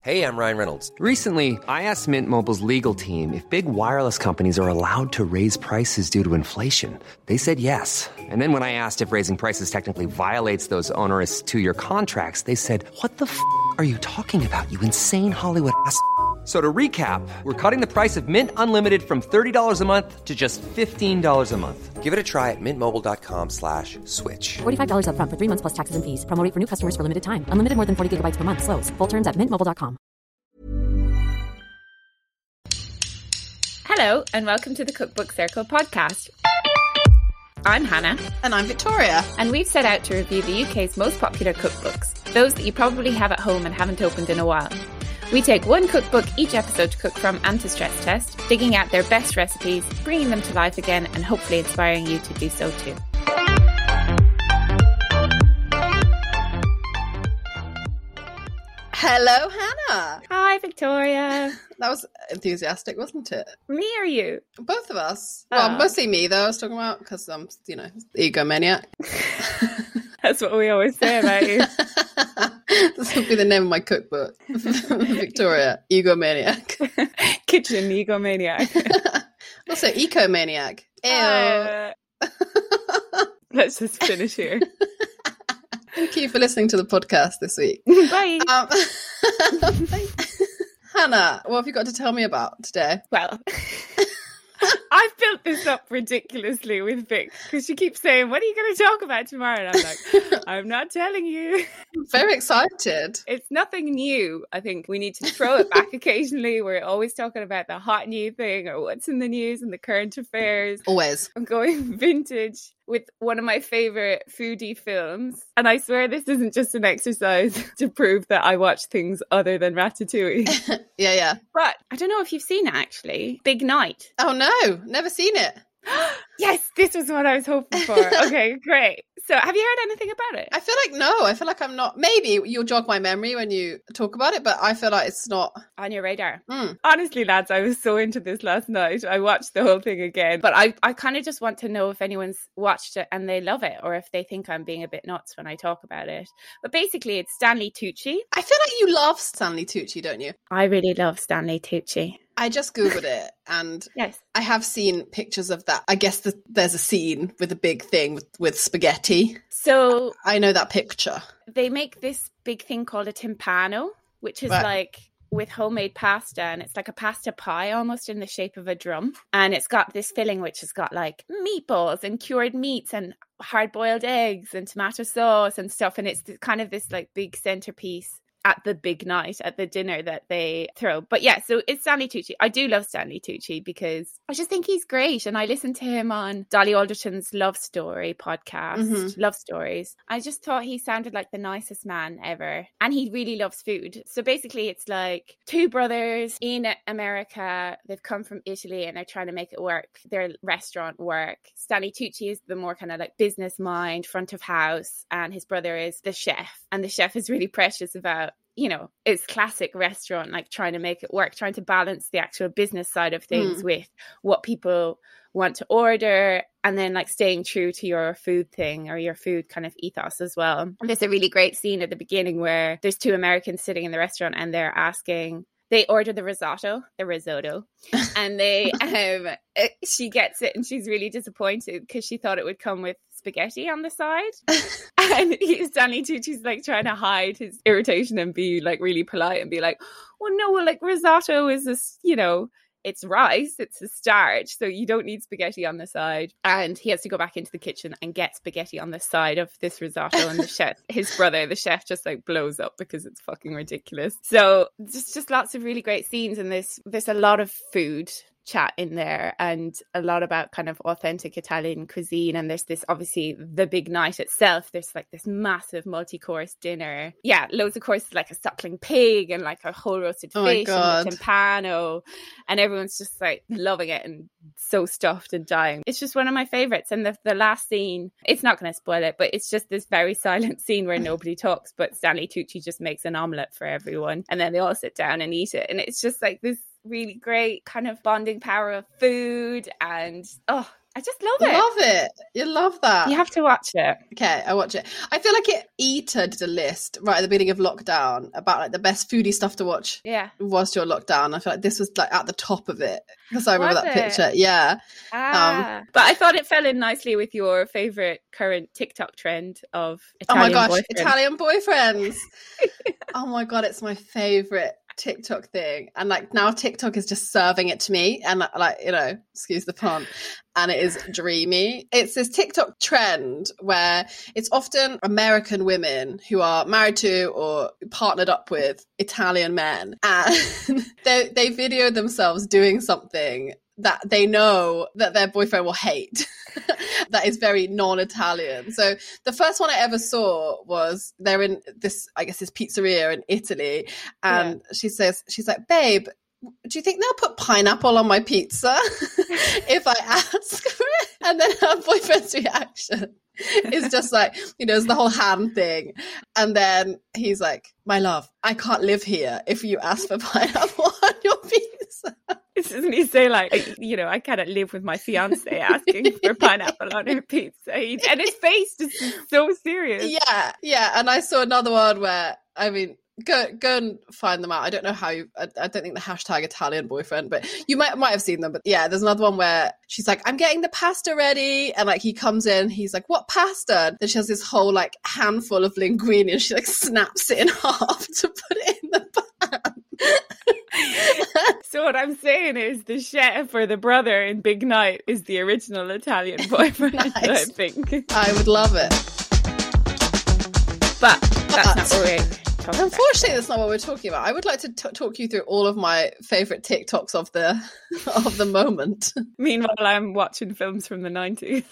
Hey, I'm Ryan Reynolds. Recently, I asked Mint Mobile's legal team if big wireless companies are allowed to raise prices due to inflation. They said yes. And then when I asked if raising prices technically violates those onerous two-year contracts, they said, "What the f*** are you talking about, you insane Hollywood ass?" So to recap, we're cutting the price of Mint Unlimited from $30 a month to just $15 a month. Give it a try at mintmobile.com/switch. $45 up front for 3 months plus taxes and fees. Promo rate for new customers for limited time. Unlimited more than 40 gigabytes per month. Slows full terms at mintmobile.com. Hello and welcome to the Cookbook Circle podcast. I'm Hannah. And I'm Victoria. And we've set out to review the UK's most popular cookbooks, those that you probably have at home and haven't opened in a while. We take one cookbook each episode to cook from and to stress test, digging out their best recipes, bringing them to life again, and hopefully inspiring you to do so too. Hello, Hannah. Hi, Victoria. That was enthusiastic, wasn't it? Me or you? Both of us. Well, mostly me, though, I was talking about, because I'm, egomaniac. That's what we always say about you. This will be the name of my cookbook. Victoria, egomaniac. Kitchen egomaniac. Also, ecomaniac. Ew. Let's just finish here. Thank you for listening to the podcast this week. Bye. Hannah, what have you got to tell me about today? Well, I've built this up ridiculously with Vic because she keeps saying, "What are you going to talk about tomorrow?" And I'm like, "I'm not telling you." I'm very excited. It's nothing new. I think we need to throw it back occasionally. We're always talking about the hot new thing or what's in the news and the current affairs. Always. I'm going vintage with one of my favorite foodie films. And I swear this isn't just an exercise to prove that I watch things other than Ratatouille. Yeah. But I don't know if you've seen it, actually. Big Night. Oh, no. Never seen it. Yes, this was what I was hoping for. Okay, great. So have you heard anything about it? I feel like no. I feel like I'm not. Maybe you'll jog my memory when you talk about it, but I feel like it's not on your radar. Honestly, lads, I was so into this last night. I watched the whole thing again, but I kind of just want to know if anyone's watched it and they love it, or if they think I'm being a bit nuts when I talk about it. But basically, it's Stanley Tucci. I feel like you love Stanley Tucci, don't you? I really love Stanley Tucci. I just Googled it and yes. I have seen pictures of that. I guess there's a scene with a big thing with spaghetti. So I know that picture. They make this big thing called a timpano, which is like with homemade pasta, and it's like a pasta pie almost in the shape of a drum. And it's got this filling which has got like meatballs and cured meats and hard-boiled eggs and tomato sauce and stuff. And it's kind of this like big centerpiece at the big night, at the dinner that they throw. But yeah, so it's Stanley Tucci. I do love Stanley Tucci because I just think he's great. And I listened to him on Dolly Alderton's Love Story podcast, Love Stories. I just thought he sounded like the nicest man ever. And he really loves food. So basically it's like two brothers in America. They've come from Italy and they're trying to make it work. Their restaurant work. Stanley Tucci is the more kind of like business mind, front of house. And his brother is the chef. And the chef is really precious about, it's classic restaurant, like trying to make it work, trying to balance the actual business side of things with what people want to order, and then like staying true to your food thing or your food kind of ethos as well. And there's a really great scene at the beginning where there's two Americans sitting in the restaurant and they order the risotto, and she gets it and she's really disappointed because she thought it would come with spaghetti on the side. And Stanley Tucci's like trying to hide his irritation and be like really polite and be like, well, no, like risotto is this, it's rice, it's a starch, so you don't need spaghetti on the side. And he has to go back into the kitchen and get spaghetti on the side of this risotto. And the chef, his brother, the chef, just like blows up because it's fucking ridiculous. So just lots of really great scenes, and there's a lot of food chat in there and a lot about kind of authentic Italian cuisine. And there's this, obviously the big night itself, there's like this massive multi-course dinner, loads of courses, like a suckling pig and like a whole roasted fish and a timpano, and everyone's just like loving it and so stuffed and dying. It's just one of my favorites. And the last scene, it's not going to spoil it, but it's just this very silent scene where nobody talks, but Stanley Tucci just makes an omelette for everyone and then they all sit down and eat it, and it's just like this really great kind of bonding power of food. And I just love it. Love it. You love that. You have to watch it. Okay, I watch it. I feel like Eater did a list right at the beginning of lockdown about like the best foodie stuff to watch. Yeah. Whilst you're lockdown. I feel like this was like at the top of it because I remember Was that it? picture. Yeah. But I thought it fell in nicely with your favorite current TikTok trend of Oh my Italian gosh, boyfriend. Italian boyfriends. Oh my God, it's my favorite TikTok thing. And like now TikTok is just serving it to me. And like, you know, excuse the pun. And it is dreamy. It's this TikTok trend where it's often American women who are married to or partnered up with Italian men. And they video themselves doing something that they know that their boyfriend will hate. That is very non-Italian. So the first one I ever saw was they're in this, I guess, this pizzeria in Italy. And she's like, babe, do you think they'll put pineapple on my pizza if I ask for it? And then her boyfriend's reaction is just like, you know, it's the whole hand thing. And then he's like, my love, I can't live here if you ask for pineapple on your pizza. Doesn't he say like, you know, I cannot live with my fiance asking for pineapple on her pizza? And his face is so serious. Yeah. And I saw another one where, I mean, go and find them out. I don't know how I don't think the hashtag Italian boyfriend, but you might have seen them. But yeah, there's another one where she's like, I'm getting the pasta ready. And like he comes in, he's like, what pasta? Then she has this whole like handful of linguine and she like snaps it in half to put it in the pan. So what I'm saying is the chef or the brother in Big Night is the original Italian boyfriend. Nice. I think. I would love it. But that's not what we're talking about. Unfortunately, that's not what we're talking about. I would like to talk you through all of my favourite TikToks of the moment. Meanwhile, I'm watching films from the 90s.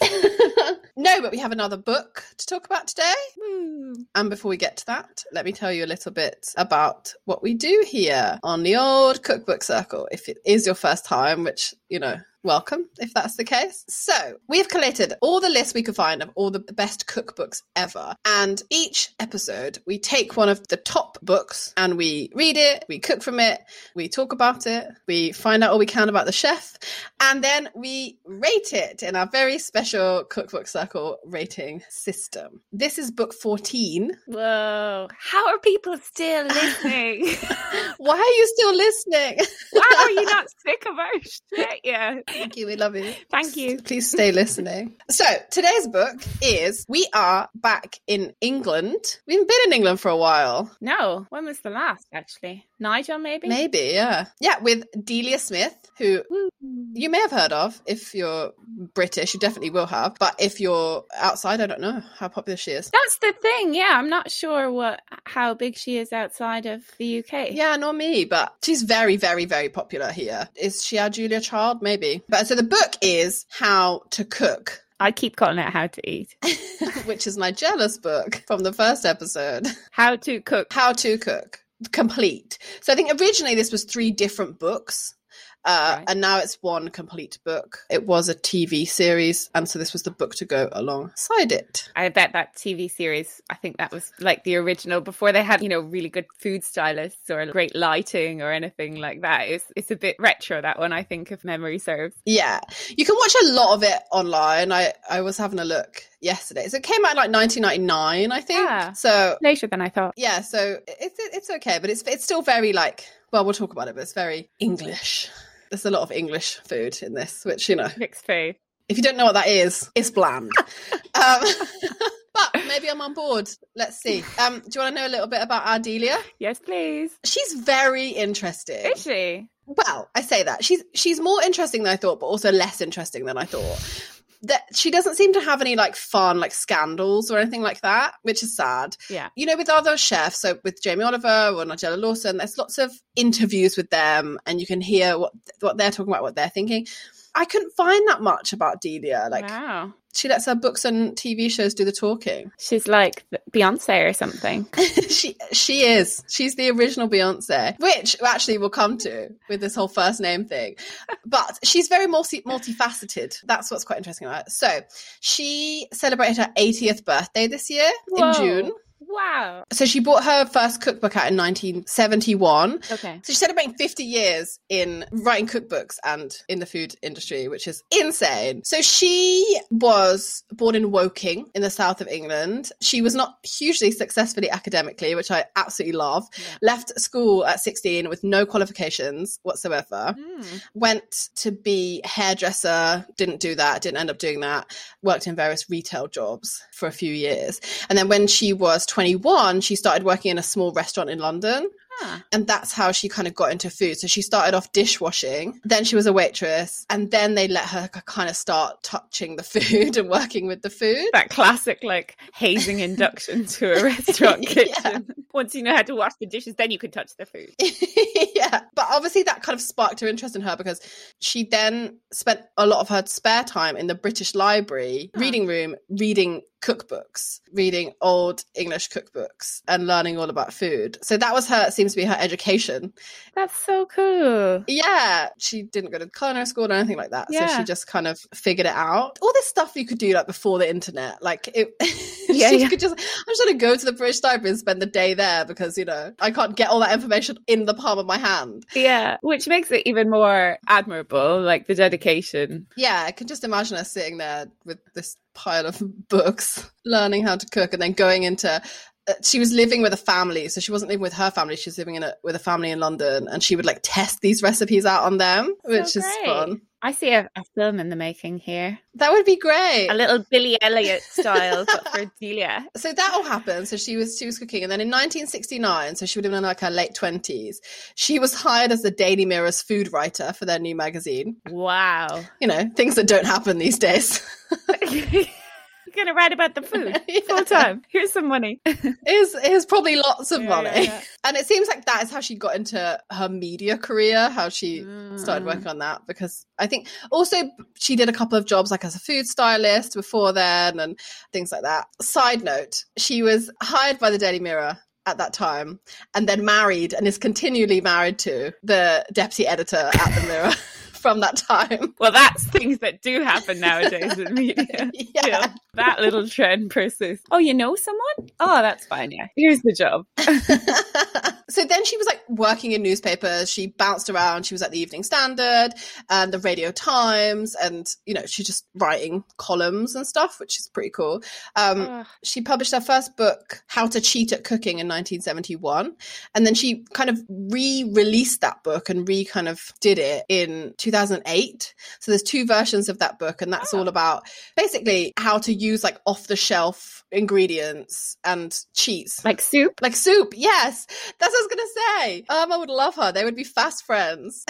No, but we have another book to talk about today. Woo. And before we get to that, let me tell you a little bit about what we do here on the old Cookbook Circle. If it is your first time, which, you know, welcome if that's the case. So we have collated all the lists we could find of all the best cookbooks ever. And each episode, we take one of the top books and we read it, we cook from it, we talk about it, we find out all we can about the chef, and then we rate it in our very special Cookbook Circle rating system. This is book 14. Whoa. How are people still listening? Why are you still listening? Why are you not sick of our shit yet? Thank you. We love you. Thank you. Please stay listening. So today's book is We Are Back in England. We haven't been in England for a while. No. When was the last, actually? Nigel, maybe? Maybe, yeah. Yeah, with Delia Smith, who you may have heard of. If you're British, you definitely will have. But if you're outside, I don't know how popular she is. That's the thing. Yeah, I'm not sure how big she is outside of the UK. Yeah, nor me, but she's very, very, very popular here. Is she our Julia Child? Maybe. But so the book is How to Cook. I keep calling it How to Eat. Which is Nigella's book from the first episode. How to Cook. How to Cook. Complete. So I think originally this was 3 different books. Right. And now it's one complete book. It was a TV series, and so this was the book to go alongside it. I bet that TV series, I think that was like the original before they had, you know, really good food stylists or great lighting or anything like that. It's a bit retro, that one, I think, if memory serves. Yeah. You can watch a lot of it online. I was having a look yesterday. So it came out in like 1999, I think. Yeah. So Later than I thought. yeah, so it's okay, but it's still very like, well, we'll talk about it, but it's very English. There's a lot of English food in this, which, you know, Mixed food. if you don't know what that is, it's bland. But maybe I'm on board. Let's see. Do you want to know a little bit about our Delia? Yes, please. She's very interesting. Is she? Well, I say that. She's more interesting than I thought, but also less interesting than I thought. That she doesn't seem to have any like fun like scandals or anything like that, which is sad. Yeah. You know, with other chefs, so with Jamie Oliver or Nigella Lawson, there's lots of interviews with them and you can hear what they're talking about, what they're thinking. I couldn't find that much about Delia. Like, wow. She lets her books and TV shows do the talking. She's like Beyonce or something. She is. She's the original Beyonce, which actually we'll come to with this whole first name thing. But she's very multifaceted. That's what's quite interesting about it. So she celebrated her 80th birthday this year in June. Wow. So she bought her first cookbook out in 1971. Okay. So she celebrating 50 years in writing cookbooks and in the food industry, which is insane. So she was born in Woking in the south of England. She was not hugely successfully academically, which I absolutely love. Yeah. Left school at 16 with no qualifications whatsoever. Went to be hairdresser, didn't do that, didn't end up doing that. Worked in various retail jobs for a few years. And then when she was 21, she started working in a small restaurant in London. And that's how she kind of got into food. So she started off dishwashing, then she was a waitress, and then they let her kind of start touching the food and working with the food. That classic like hazing induction to a restaurant kitchen. Yeah. Once you know how to wash the dishes, then you can touch the food. Yeah. But obviously that kind of sparked her interest in her, because she then spent a lot of her spare time in the British Library reading room, reading cookbooks, reading old English cookbooks and learning all about food. So that was seems to be her education. That's so cool. Yeah. She didn't go to culinary school or anything like that. Yeah. So she just kind of figured it out. All this stuff you could do like before the internet. Like it could just, I'm just going to go to the British Library and spend the day there because, you know, I can't get all that information in the palm of my hand. Yeah. Which makes it even more admirable, like the dedication. Yeah. I can just imagine her sitting there with this pile of books, learning how to cook, and then going into she was living with a family, so she wasn't living with her family, she was living with a family in London, and she would like test these recipes out on them, which is fun. I see a film in the making here. That would be great. A little Billy Elliot style, but for Delia. So that all happened. So she was cooking, and then in 1969, so she would have been in like her late 20s, she was hired as the Daily Mirror's food writer for their new magazine. Wow. You know, things that don't happen these days. You're going to write about the food full time. Here's some money. Here's probably lots of money. Yeah. And it seems like that is how she got into her media career, how she started working on that, because I think also she did a couple of jobs like as a food stylist before then and things like that. Side note, she was hired by the Daily Mirror at that time and then married and is continually married to the deputy editor at the Mirror. From that time. Well, that's things that do happen nowadays in media. Yeah. Still, that little trend persists. Oh, you know someone? Oh, that's fine. Yeah. Here's the job. So then she was like working in newspapers. She bounced around. She was at the Evening Standard and the Radio Times, and, you know, she's just writing columns and stuff, which is pretty cool. She published her first book, How to Cheat at Cooking, in 1971. And then she kind of re-released that book and kind of did it in 2008. So there's two versions of that book, and that's all about basically how to use like off-the-shelf ingredients and cheats. Like soup? Like soup, yes. That's what I was going to say. I would love her. They would be fast friends.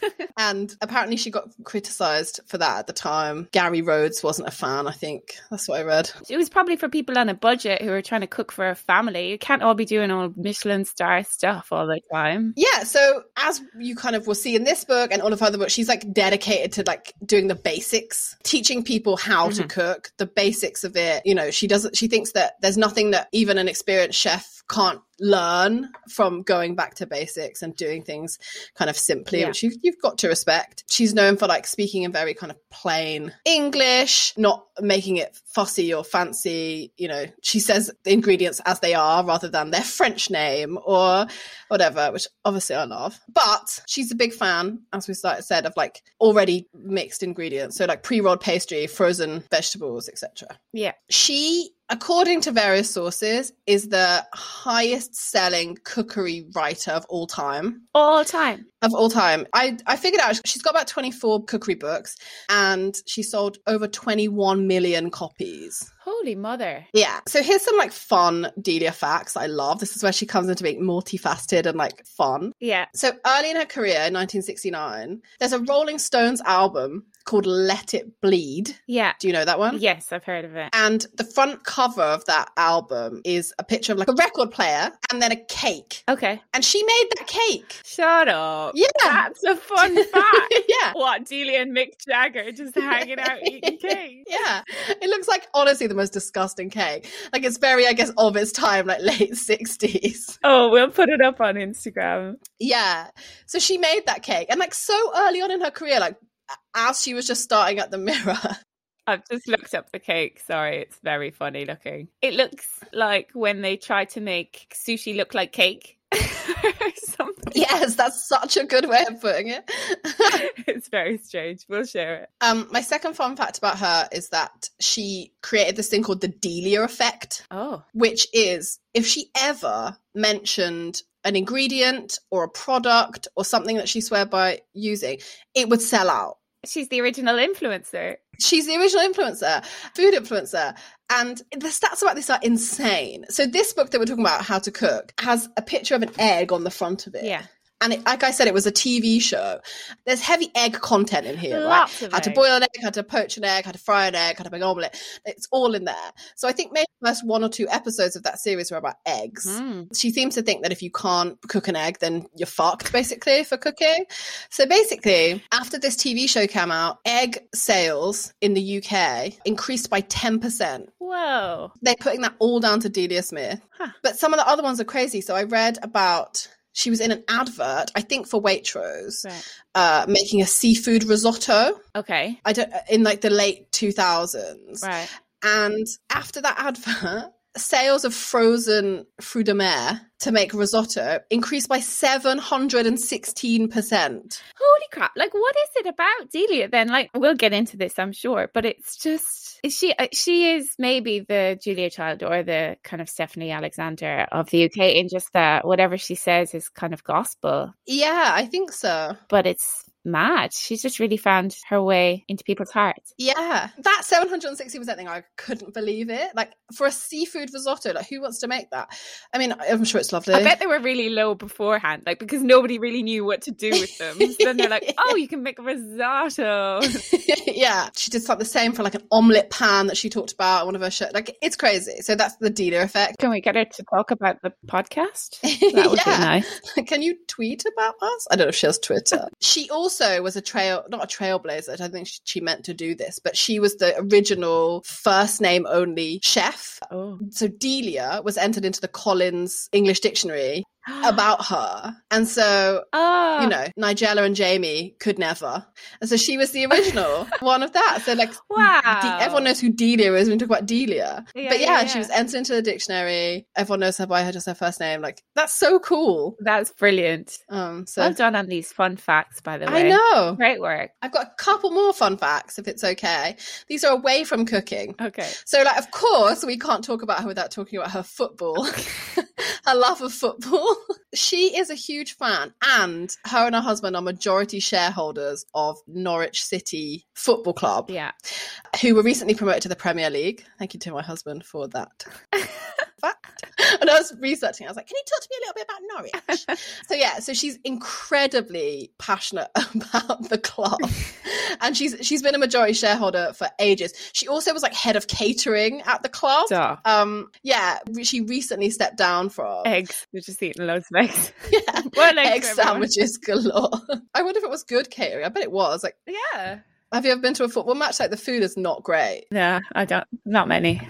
And apparently she got criticised for that at the time. Gary Rhodes wasn't a fan, I think. That's what I read. It was probably for people on a budget who are trying to cook for a family. You can't all be doing all Michelin star stuff all the time. Yeah, so as you kind of will see in this book and all of her other books, she's like dedicated to like doing the basics, teaching people how to cook, the basics of it. You know, she thinks that there's nothing that even an experienced chef can't learn from going back to basics and doing things kind of simply, which you've got to respect. She's known for like speaking in very kind of plain English, not making it fussy or fancy. You know, she says the ingredients as they are rather than their French name or whatever, which obviously I love. But she's a big fan, as we said, of like already mixed ingredients. So like pre-rolled pastry, frozen vegetables, etc. Yeah. She, according to various sources, is the highest selling cookery writer of all time. All time? Of all time. I figured out she's got about 24 cookery books and she sold over 21 million copies. Holy mother. Yeah. So here's some like fun Delia facts I love. This is where she comes into being multifaceted and like fun. Yeah. So early in her career, in 1969, there's a Rolling Stones album called Let It Bleed. Yeah. Do you know that one? Yes, I've heard of it. And the front cover of that album is a picture of like a record player and then a cake. Okay. And she made that cake. Shut up. Yeah. That's a fun fact. Yeah. What, Delia and Mick Jagger just hanging out eating cake? Yeah. It looks like, honestly, the most disgusting cake. Like, it's very, I guess, of its time, like late 60s. Oh, we'll put it up on Instagram. Yeah. So she made that cake. And like so early on in her career, like as she was just starting at the Mirror. I've just looked up the cake. Sorry, it's very funny looking. It looks like when they try to make sushi look like cake. Or something. Yes, that's such a good way of putting it. It's very strange. We'll share it. My second fun fact about her is that she created this thing called the Delia effect. Oh. Which is if she ever mentioned an ingredient or a product or something that she swore by using, it would sell out. She's the original influencer. She's the original influencer, food influencer. And the stats about this are insane. So this book that we're talking about, How to Cook, has a picture of an egg on the front of it. Yeah. And like I said, it was a TV show. There's heavy egg content in here, Lots right? of How to egg. boil an egg, how to poach an egg, how to fry an egg, how to make an omelette. It's all in there. So I think maybe the first 1 or 2 episodes of that series were about eggs. She seems to think that if you can't cook an egg, then you're fucked, basically, for cooking. So basically, after this TV show came out, egg sales in the UK increased by 10%. Whoa. They're putting that all down to Delia Smith. Huh. But some of the other ones are crazy. So I read about... She was in an advert, I think for Waitrose, Right. making a seafood risotto. Okay. In like the late 2000s. Right. And after that advert, sales of frozen fruits de mer to make risotto increased by 716%. Holy crap. Like, what is it about Delia then? Like, we'll get into this, I'm sure, but it's just, she is maybe the Julia Child or the kind of Stephanie Alexander of the UK in just that whatever she says is kind of gospel, Yeah, I think so. but it's mad. She's just really found her way into people's hearts. Yeah, that 760% thing, I couldn't believe it. Like, for a seafood risotto, like, who wants to make that? I mean, I'm sure it's lovely. I bet they were really low beforehand, like, because nobody really knew what to do with them. So then they're like, oh, you can make a risotto. Yeah, she did something the same for like an omelette pan that she talked about on one of her shows. Like, it's crazy. So that's the Delia effect. Can we get her to talk about the podcast? That would be nice. Can you tweet about us? I don't know if she has Twitter. She also was not a trailblazer. I don't think she meant to do this, but she was the original first name only chef. Oh. So Delia was entered into the Collins English Dictionary about her. And so, Oh. you know, Nigella and Jamie could never. And so she was the original one of that. So like, Wow. everyone knows who Delia is when we talk about Delia. Yeah, but yeah, she yeah. was entered into the dictionary. Everyone knows her by her just her first name. Like, that's so cool. That's brilliant. So Well done on these fun facts, by the way. I know. Great work. I've got a couple more fun facts, if it's okay. These are away from cooking. Okay. So, like, of course, we can't talk about her without talking about her football, her love of football. She is a huge fan, and her and her husband are majority shareholders of Norwich City Football Club, Yeah. who were recently promoted to the Premier League. Thank you to my husband for that fact. And I was researching, I was like, can you talk to me a little bit about Norwich? So she's incredibly passionate about the club. And she's been a majority shareholder for ages. She also was like head of catering at the club. Duh. She recently stepped down from Eggs. You're just eating loads of eggs. yeah, One egg egg for everyone. sandwiches galore. I wonder if it was good catering. I bet it was. Like, Yeah. have you ever been to a football match? Like, the food is not great. No, I don't. Not many.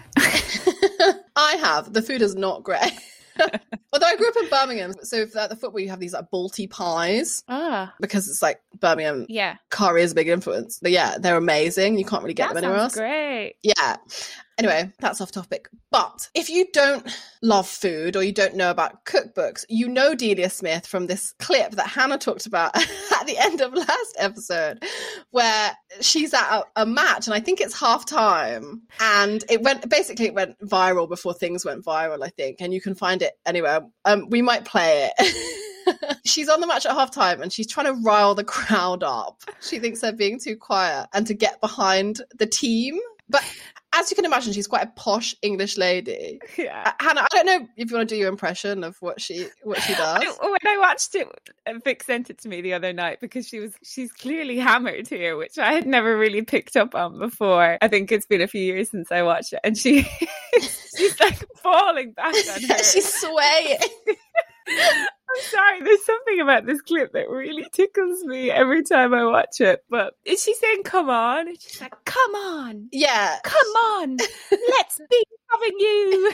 I have. The food is not great. Although I grew up in Birmingham, so for the football you have these like Balti pies Ah. because it's like Birmingham Yeah. curry is a big influence. But yeah, they're amazing. You can't really get That them anywhere sounds else. great. Yeah. Anyway, that's off topic. But if you don't love food or you don't know about cookbooks, you know Delia Smith from this clip that Hannah talked about at the end of last episode, where she's at a match, and I think it's half time. And it went viral before things went viral, I think. And you can find it anywhere. We might play it. She's on the match at halftime and she's trying to rile the crowd up. She thinks they're being too quiet and to get behind the team. But as you can imagine, she's quite a posh English lady. Yeah. Hannah, I don't know if you want to do your impression of what she does. When I watched it, Vic sent it to me the other night because she's clearly hammered here, which I had never really picked up on before. I think it's been a few years since I watched it, and she's like falling back on her. She's swaying. I'm sorry, there's something about this clip that really tickles me every time I watch it. But is she saying come on? And she's like, come on. Yeah. Come on. Let's be having you.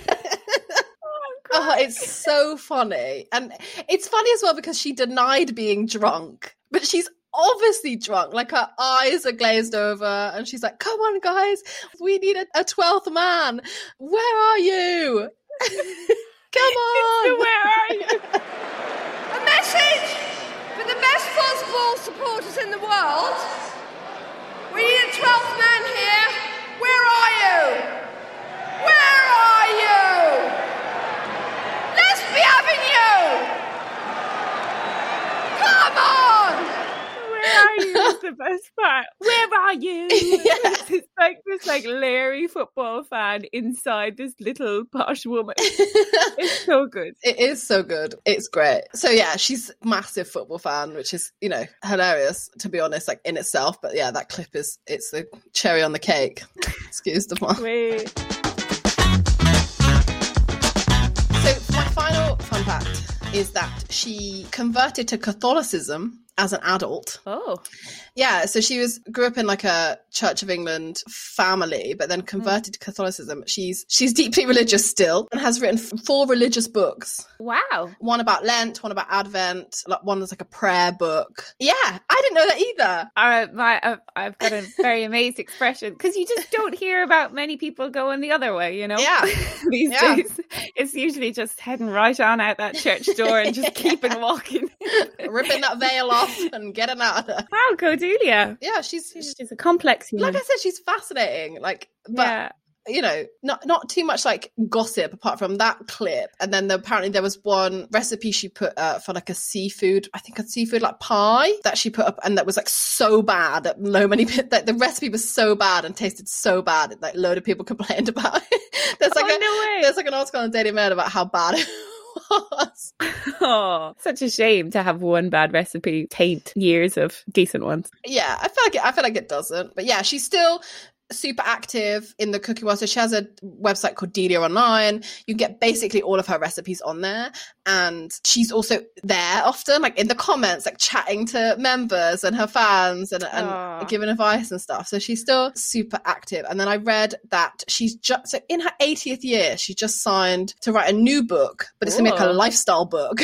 Oh, it's so funny. And it's funny as well because she denied being drunk, but she's obviously drunk, like her eyes are glazed over, and she's like, come on guys, we need a 12th man, where are you? Come on. Where are you? A message for the best football supporters in the world. We need a 12th man here. Where are you? Where are you? Let's be having you. Come on. Where are you is the best part. Where are you? It's like this Larry football fan inside this little posh woman. It's so good. It is so good. It's great. So yeah, she's a massive football fan, which is, you know, hilarious to be honest, like in itself. But yeah, that clip it's the cherry on the cake. Excuse the pun. Wait. So my final fun fact is that she converted to Catholicism as an adult. Oh. Yeah, so she grew up in like a Church of England family, but then converted to Catholicism. She's deeply religious still and has written 4 religious books. Wow. One about Lent, one about Advent, one that's like a prayer book. Yeah, I didn't know that either. I've got a very amazed expression because you just don't hear about many people going the other way, you know? Yeah. These days. It's usually just heading right on out that church door and just keeping walking. Ripping that veil off and getting out of there. Wow, Cordelia. Yeah, she's a complex human. Like I said, she's fascinating. Like, but yeah. You know, not too much like gossip apart from that clip. And then apparently there was one recipe she put for like a seafood like pie that she put up, and that was like so bad that that the recipe was so bad and tasted so bad that like a load of people complained about it. There's like an article on Daily Mail about how bad it was. Oh, such a shame to have one bad recipe taint years of decent ones. Yeah, I feel like it doesn't. But yeah, she's still super active in the cooking world. So she has a website called Delia Online. You can get basically all of her recipes on there, and she's also there often, like in the comments, like chatting to members and her fans and giving advice and stuff. So she's still super active. And then I read that she's so in her 80th year, she just signed to write a new book, but it's gonna be like a lifestyle book.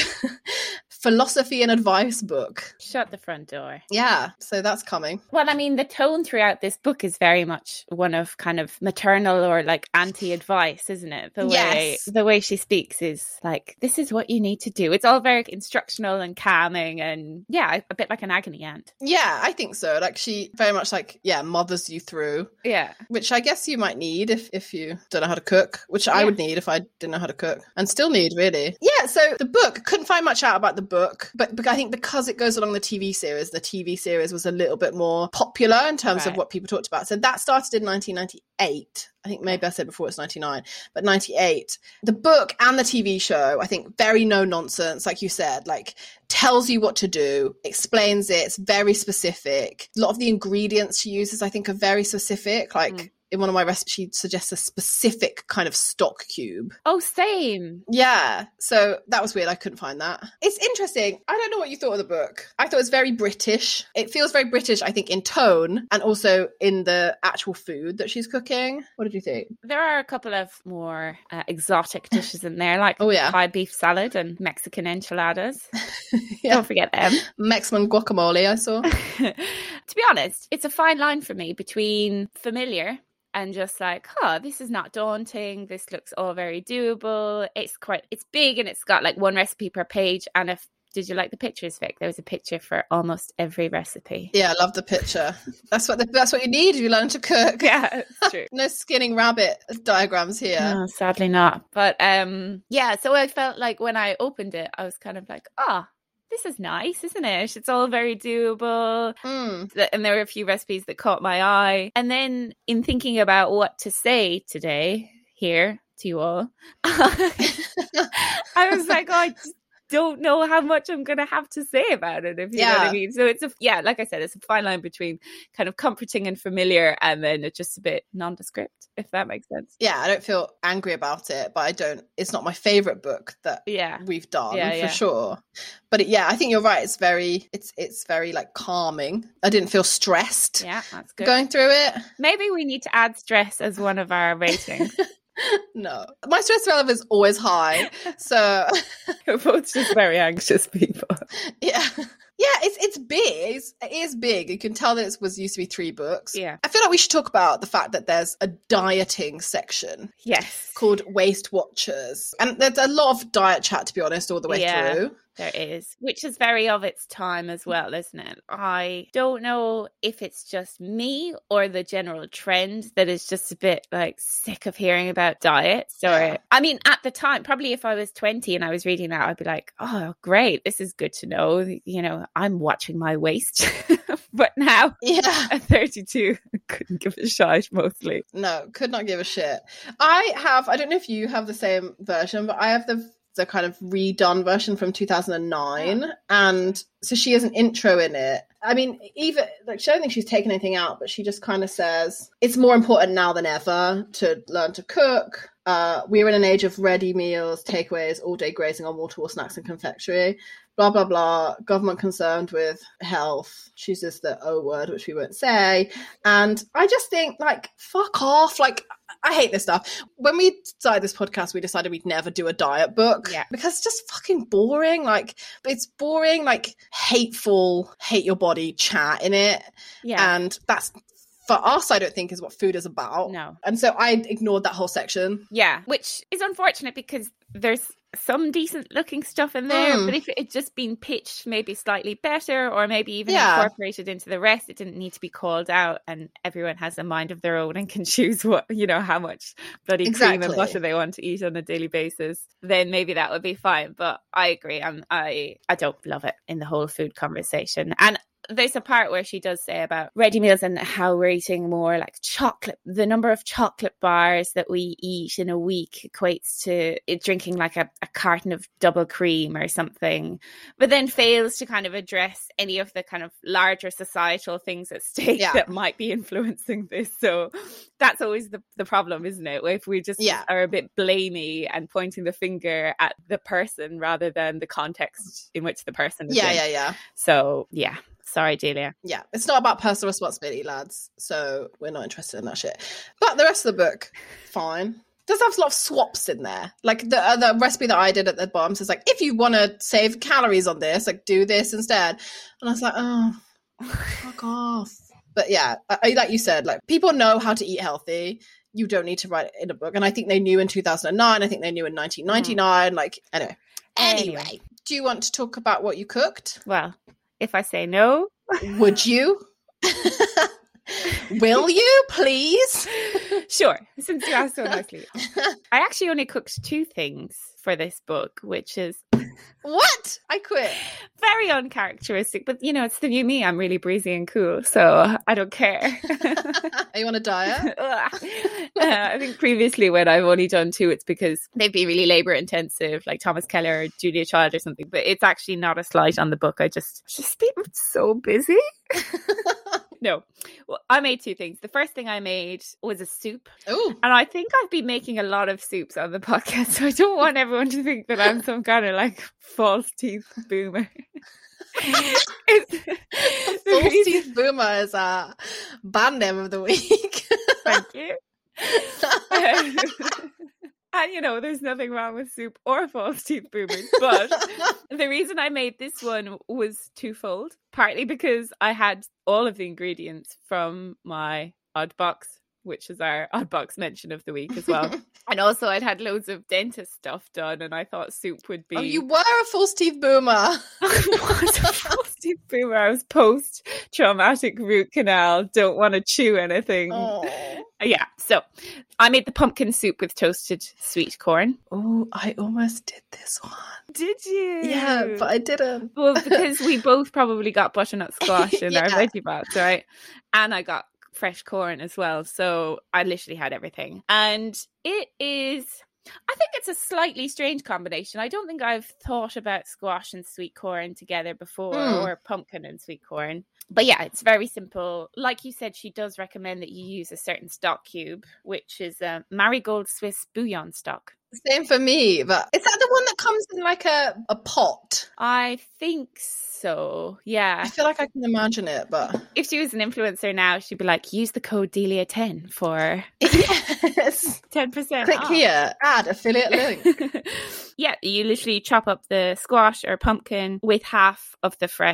Philosophy and advice book. Shut the front door. Yeah, so that's coming. Well, I mean, the tone throughout this book is very much one of kind of maternal or like anti-advice, isn't it? The way she speaks is like, this is what you need to do. It's all very instructional and calming, and yeah, a bit like an agony aunt. Yeah, I think so. Like she very much like, mothers you through. Yeah. Which I guess you might need if you don't know how to cook, which I would need if I didn't know how to cook, and still need really. Yeah, so the book, couldn't find much out about the book, but I think because it goes along the TV series was a little bit more popular in terms of what people talked about. So that started in 1998. I think maybe I said before it's 99, but 98. The book and the TV show, I think, very no nonsense, like you said, like tells you what to do, explains it, it's very specific. A lot of the ingredients she uses, I think, are very specific, like in one of my recipes, she suggests a specific kind of stock cube. Oh, same. Yeah. So that was weird. I couldn't find that. It's interesting. I don't know what you thought of the book. I thought it was very British. It feels very British, I think, in tone and also in the actual food that she's cooking. What did you think? There are a couple of more exotic dishes in there, like Thai beef salad and Mexican enchiladas. Don't forget them. Mexican guacamole, I saw. To be honest, it's a fine line for me between familiar and just like, this is not daunting. This looks all very doable. It's big, and it's got like one recipe per page. And did you like the pictures, Vic? There was a picture for almost every recipe. Yeah, I love the picture. That's what you need if you learn to cook. Yeah, it's true. No skinning rabbit diagrams here. No, sadly not. But so I felt like when I opened it, I was kind of like, this is nice, isn't it? It's all very doable. And there were a few recipes that caught my eye. And then in thinking about what to say today here to you all, I was like, I just don't know how much I'm going to have to say about it, if you know what I mean. So it's like I said, it's a fine line between kind of comforting and familiar, and then it's just a bit nondescript, if that makes sense. Yeah, I don't feel angry about it, but it's not my favorite book that we've done for sure. But I think you're right. It's very like calming. I didn't feel stressed. Yeah, that's good. Going through it. Maybe we need to add stress as one of our ratings. No, my stress level is always high, so we're both just very anxious people. Yeah, it's big. It is big. You can tell that it used to be 3 books. Yeah. I feel like we should talk about the fact that there's a dieting section. Yes. Called Waist Watchers. And there's a lot of diet chat, to be honest, all the way through. There is, which is very of its time as well, isn't it? I don't know if it's just me or the general trend that is just a bit like sick of hearing about diets. Or, I mean, at the time, probably if I was 20 and I was reading that, I'd be like, oh, great, this is good to know. You know, I'm watching my waist. But now, at 32, I couldn't give a shite mostly. No, could not give a shit. I don't know if you have the same version, but I have the kind of redone version from 2009, and so she has an intro in it. I mean, even like she don't think she's taken anything out, but she just kind of says it's more important now than ever to learn to cook. We're in an age of ready meals, takeaways, all day grazing on wall-to-wall snacks and confectionery. Blah blah blah. Government concerned with health. She uses the O word, which we won't say. And I just think, like, fuck off. Like, I hate this stuff. When we started this podcast, we decided we'd never do a diet book because it's just fucking boring. Like, it's boring, like hateful, hate your body chat in it. Yeah. And that's, for us, I don't think is what food is about. No. And so I ignored that whole section. Yeah, which is unfortunate because there's some decent looking stuff in there, but if it had just been pitched maybe slightly better or maybe even incorporated into the rest, it didn't need to be called out, and everyone has a mind of their own and can choose what, you know, how much bloody cream and butter they want to eat on a daily basis, then maybe that would be fine. But I agree, I don't love it in the whole food conversation. And there's a part where she does say about ready meals and how we're eating more like chocolate. The number of chocolate bars that we eat in a week equates to it drinking like a carton of double cream or something, but then fails to kind of address any of the kind of larger societal things at stake that might be influencing this. So that's always the problem, isn't it? If we just are a bit blamey and pointing the finger at the person rather than the context in which the person is in. So sorry, Delia. Yeah, it's not about personal responsibility, lads. So we're not interested in that shit. But the rest of the book, fine. Does have a lot of swaps in there. Like the recipe that I did at the bottom says, like, if you want to save calories on this, like, do this instead. And I was like, oh, fuck off. But yeah, like you said, like, people know how to eat healthy. You don't need to write it in a book. And I think they knew in 2009. I think they knew in 1999. Like, anyway, do you want to talk about what you cooked? Well, if I say no, would you? Will you, please? Sure, since you asked so nicely. I actually only cooked 2 things for this book, which is... What? I quit. Very uncharacteristic, but you know, it's the new me. I'm really breezy and cool, so I don't care. Are you on a diet? I think previously when I've only done 2, it's because they've been really labor intensive, like Thomas Keller or Julia Child or something, but it's actually not a slight on the book. I just been so busy. No. Well, I made 2 things. The first thing I made was a soup. Ooh. And I think I've been making a lot of soups on the podcast, so I don't want everyone to think that I'm some kind of like false teeth boomer. False teeth boomer is a band name of the week. Thank you. And, you know, there's nothing wrong with soup or false teeth boomers. But the reason I made this one was twofold. Partly because I had all of the ingredients from my odd box, which is our odd box mention of the week as well. And also I'd had loads of dentist stuff done, and I thought soup would be... Oh, you were a false teeth boomer. I was a false teeth boomer. I was post-traumatic root canal, don't want to chew anything. Oh. Yeah, so I made the pumpkin soup with toasted sweet corn. Oh, I almost did this one. Did you? Yeah, but I didn't. Well, because we both probably got butternut squash in our veggie bats, right? And I got fresh corn as well. So I literally had everything. And it is... I think it's a slightly strange combination. I don't think I've thought about squash and sweet corn together before, or pumpkin and sweet corn. But yeah, it's very simple. Like you said, she does recommend that you use a certain stock cube, which is a Marigold Swiss bouillon stock. Same for me, but is that the one that comes in like a pot? I think so, yeah. I feel like I can imagine it, but... If she was an influencer now, she'd be like, use the code Delia10 for... Yes. 10% Click off. here, add affiliate link. Yeah, you literally chop up the squash or pumpkin with half of the fresh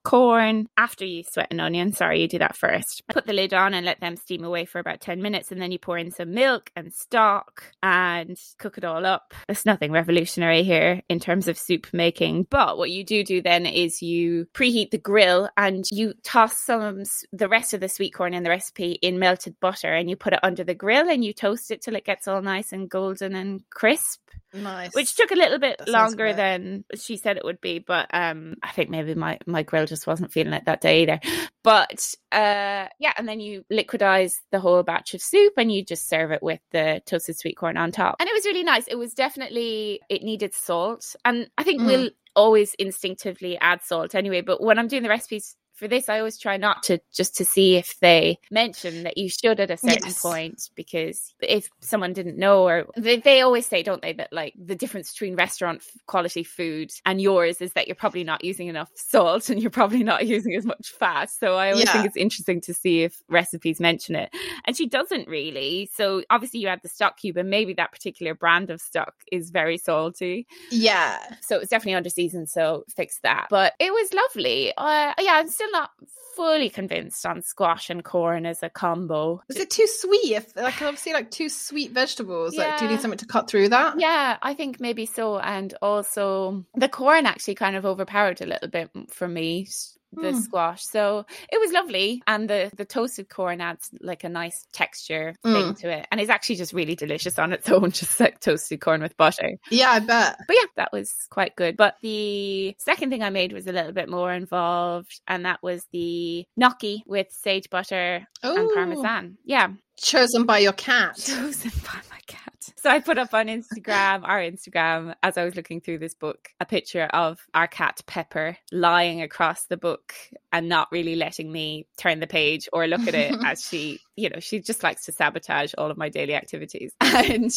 corn after you sweat an onion. Sorry, you do that first. Put the lid on and let them steam away for about 10 minutes. And then you pour in some milk and stock and cook it all up. There's nothing revolutionary here in terms of soup making. But what you do then is you preheat the grill and you toss the rest of the sweet corn in the recipe in melted butter, and you put it under the grill and you toast it till it gets all nice and golden and crisp. Nice. Which took a little bit longer than she said it would be, but I think maybe my grill just wasn't feeling it that day either. But and then you liquidize the whole batch of soup and you just serve it with the toasted sweet corn on top. And it was really nice. It was definitely, it needed salt. And I think we'll always instinctively add salt anyway, but when I'm doing the recipes for this, I always try not to, just to see if they mention that you should at a certain point, because if someone didn't know, or they always say, don't they, that like the difference between restaurant quality food and yours is that you're probably not using enough salt and you're probably not using as much fat. So I always think it's interesting to see if recipes mention it. And she doesn't really. So obviously you add the stock cube, and maybe that particular brand of stock is very salty. Yeah. So it's definitely under seasoned, so fix that. But it was lovely. I'm still not fully convinced on squash and corn as a combo. Was it too sweet? Obviously two sweet vegetables. Like, do you need something to cut through that? Yeah, I think maybe so. And also the corn actually kind of overpowered a little bit for me, the squash. So it was lovely. And the toasted corn adds like a nice texture thing to it. And it's actually just really delicious on its own, just like toasted corn with butter. Yeah, I bet. But yeah, that was quite good. But the second thing I made was a little bit more involved. And that was the gnocchi with sage butter and parmesan. Yeah. Chosen by your cat. Chosen by my cat. So I put up on our Instagram, as I was looking through this book, a picture of our cat Pepper lying across the book and not really letting me turn the page or look at it, as she just likes to sabotage all of my daily activities. And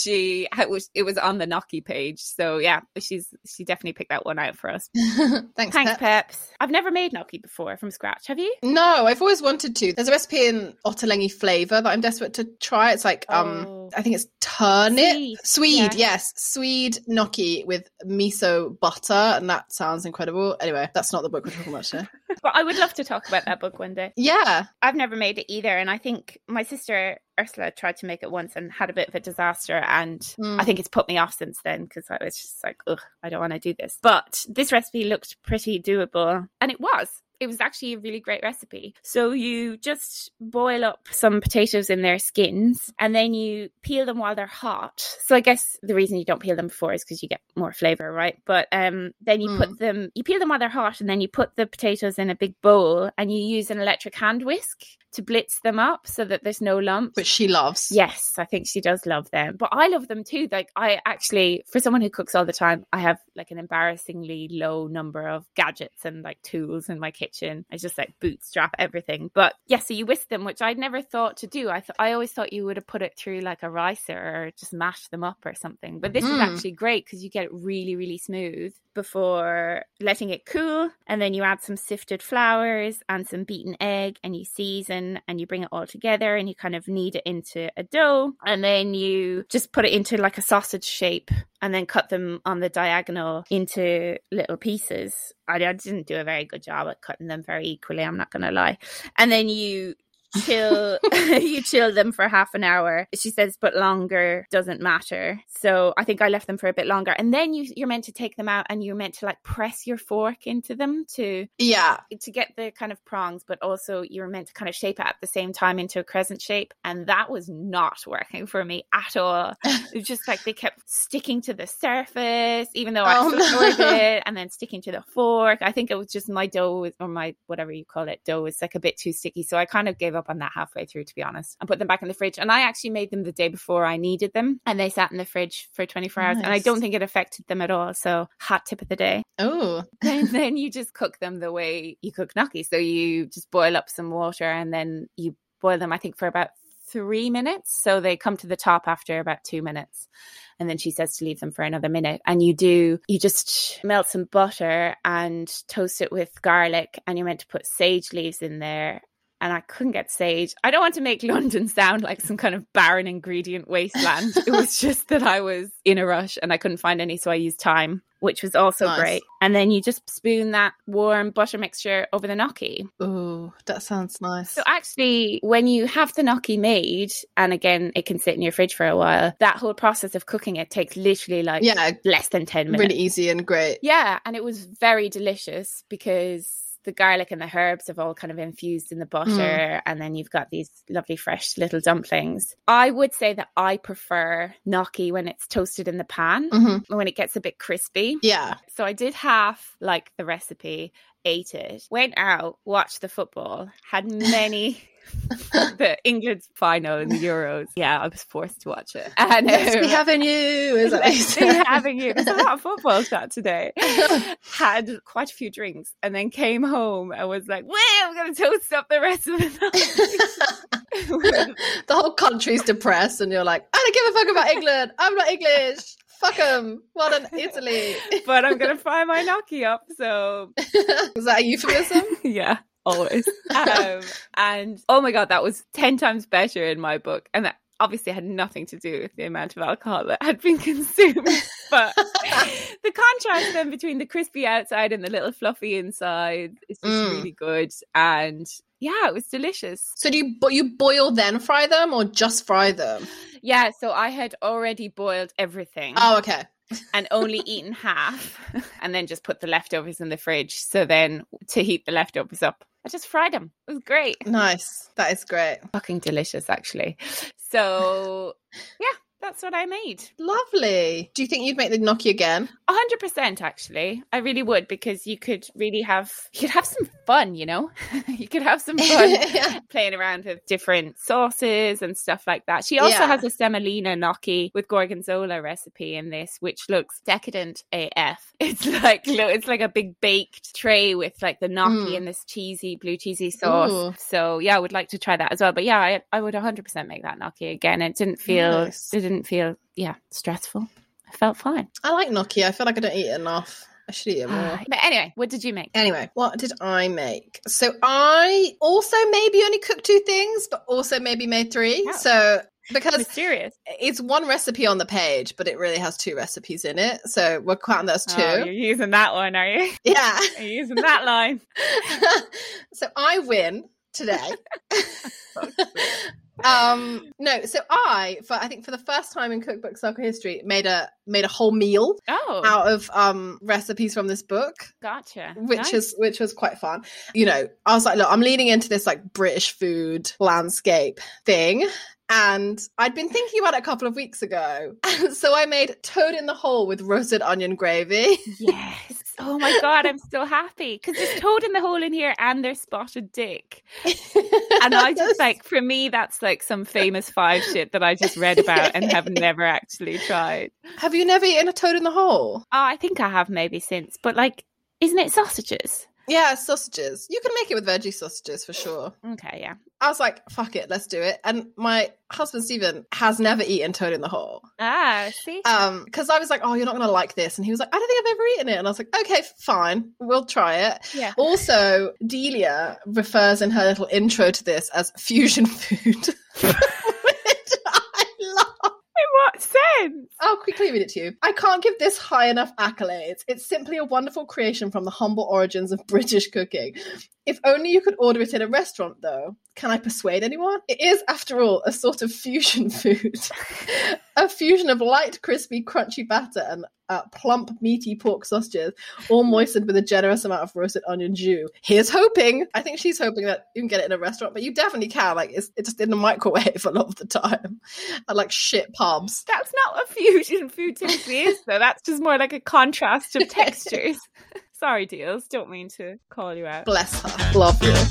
it was on the gnocchi page. So yeah, she definitely picked that one out for us. Thanks Peps. I've never made gnocchi before from scratch. Have you? No, I've always wanted to. There's a recipe in Ottolenghi flavour that I'm desperate to try. It's like I think it's turnip Swede, yes, Swede gnocchi with miso butter, and that sounds incredible. Anyway, that's not the book we're talking about today. But I would love to talk about that book one day. Yeah, I've never made it either, and I think my sister Ursula tried to make it once and had a bit of a disaster, and I think it's put me off since then, because I was just like, ugh, I don't want to do this. But this recipe looked pretty doable, and it was. It was actually a really great recipe. So you just boil up some potatoes in their skins, and then you peel them while they're hot. So I guess the reason you don't peel them before is because you get more flavour, right? But then you peel them while they're hot, and then you put the potatoes in a big bowl, and you use an electric hand whisk to blitz them up so that there's no lumps. Which she loves. Yes, I think she does love them. But I love them too. Like, I actually, for someone who cooks all the time, I have like an embarrassingly low number of gadgets and like tools in my kitchen. I just like bootstrap everything. But yeah, so you whisk them, which I'd never thought to do. I always thought you would have put it through like a ricer or just mashed them up or something. But this is actually great because you get it really, really smooth before letting it cool. And then you add some sifted flours and some beaten egg, and you season, and you bring it all together, and you kind of knead it into a dough, and then you just put it into like a sausage shape, and then cut them on the diagonal into little pieces. I didn't do a very good job at cutting them very equally, I'm not gonna lie. And then you chill them for half an hour, she says, but longer doesn't matter. So I think I left them for a bit longer, and then you're meant to take them out, and you're meant to like press your fork into them to get the kind of prongs, but also you're meant to kind of shape it at the same time into a crescent shape, and that was not working for me at all. It was just like they kept sticking to the surface, even though I floored it, and then sticking to the fork. I think it was just my dough, or my whatever you call it, dough was like a bit too sticky, so I kind of gave up on that halfway through, to be honest, and put them back in the fridge. And I actually made them the day before I needed them, and they sat in the fridge for 24 hours, and I don't think it affected them at all. So hot tip of the day. Oh. And then you just cook them the way you cook gnocchi. So you just boil up some water, and then you boil them, I think, for about 3 minutes. So they come to the top after about 2 minutes. And then she says to leave them for another minute. And you just melt some butter and toast it with garlic, and you're meant to put sage leaves in there. and I couldn't get sage. I don't want to make London sound like some kind of barren ingredient wasteland. It was just that I was in a rush and I couldn't find any, so I used thyme, which was also great. And then you just spoon that warm butter mixture over the gnocchi. Oh, that sounds nice. So actually, when you have the gnocchi made, and again, it can sit in your fridge for a while, that whole process of cooking it takes literally like less than 10 minutes. Really easy and great. Yeah, and it was very delicious because the garlic and the herbs have all kind of infused in the butter, and then you've got these lovely fresh little dumplings. I would say that I prefer gnocchi when it's toasted in the pan, when it gets a bit crispy. Yeah. So I did half like the recipe, ate it, went out, watched the football, had many... the England's final in the Euros. Yeah, I was forced to watch it. And let's be having you. Let's be having you. There's a lot of football Saturday. Had quite a few drinks and then came home and was like, wait, I'm going to toast up the rest of the night. The whole country's depressed and you're like, I don't give a fuck about England. I'm not English. Fuck them. Well done, Italy. But I'm going to fry my gnocchi up, so... Was that a euphemism? Yeah. Always. And oh my God, that was 10 times better in my book. And that obviously had nothing to do with the amount of alcohol that had been consumed. But the contrast then between the crispy outside and the little fluffy inside is just really good. And yeah, it was delicious. So do you boil then fry them or just fry them? Yeah, so I had already boiled everything. Oh, okay. And only eaten half and then just put the leftovers in the fridge. So then to heat the leftovers up, I just fried them. It was great. Nice. That is great. Fucking delicious, actually. So yeah, that's what I made. Lovely. Do you think you'd make the gnocchi again? 100%, actually. I really would, because you could have some fun, you know? You could have some fun playing around with different sauces and stuff like that. She also has a semolina gnocchi with gorgonzola recipe in this, which looks decadent AF. It's like a big baked tray with like the gnocchi and this blue cheesy sauce. Ooh. So yeah, I would like to try that as well. But yeah, I would 100% make that gnocchi again. It didn't feel stressful. I felt fine. I like gnocchi. I feel like I don't eat it enough. I should eat it more. But anyway, what did you make? Anyway, what did I make? So I also maybe only cooked 2 things, but also maybe made 3. Wow. So because mysterious. It's 1 recipe on the page, but it really has 2 recipes in it. So we're counting those 2. Oh, you're using that one, are you? Yeah. You're using that line. So I win today. No, so I think for the first time in Cookbook Circle history made a whole meal out of recipes from this book. Gotcha. Which was quite fun. You know, I was like, look, I'm leaning into this like British food landscape thing. And I'd been thinking about it a couple of weeks ago. And so I made toad in the hole with roasted onion gravy. Yes. Oh my God, I'm so happy. Because there's toad in the hole in here and there's spotted dick. And I just like, for me, that's like some famous 5 shit that I just read about and have never actually tried. Have you never eaten a toad in the hole? Oh, I think I have maybe since. But like, isn't it sausages? Yeah, sausages. You can make it with veggie sausages for sure. Okay, yeah. I was like, fuck it, let's do it. And my husband, Stephen, has never eaten toad in the hole. Ah, see? Because I was like, oh, you're not going to like this. And he was like, I don't think I've ever eaten it. And I was like, okay, fine. We'll try it. Yeah. Also, Delia refers in her little intro to this as fusion food. What sense? I'll quickly read it to you. I can't give this high enough accolades. It's simply a wonderful creation from the humble origins of British cooking. If only you could order it in a restaurant, though. Can I persuade anyone? It is, after all, a sort of fusion food. A fusion of light, crispy, crunchy batter and plump, meaty pork sausages, all moistened with a generous amount of roasted onion jus. Here's hoping. I think she's hoping that you can get it in a restaurant, but you definitely can. Like, it's just in the microwave a lot of the time. At like shit pubs. That's not what fusion food typically is, though. That's just more like a contrast of textures. Sorry, Deals. Don't mean to call you out. Bless her. Love you.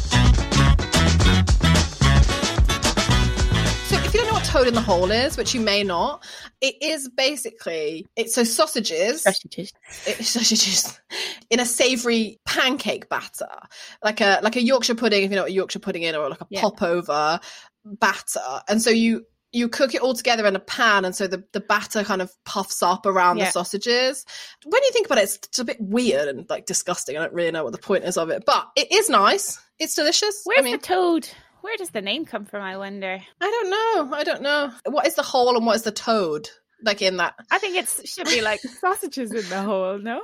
So if you don't know what toad in the hole is, which you may not, it is basically, so sausages. Sausages. In a savoury pancake batter. Like a Yorkshire pudding, if you know what a Yorkshire pudding is, or like a popover batter. And so you you cook it all together in a pan, and so the batter kind of puffs up around the sausages. When you think about it, it's a bit weird and like disgusting. I don't really know what the point is of it, but it is nice. It's delicious. Where's the toad? Where does the name come from, I wonder? I don't know. What is the hole and what is the toad? Like in that? I think it should be like sausages in the hole, no?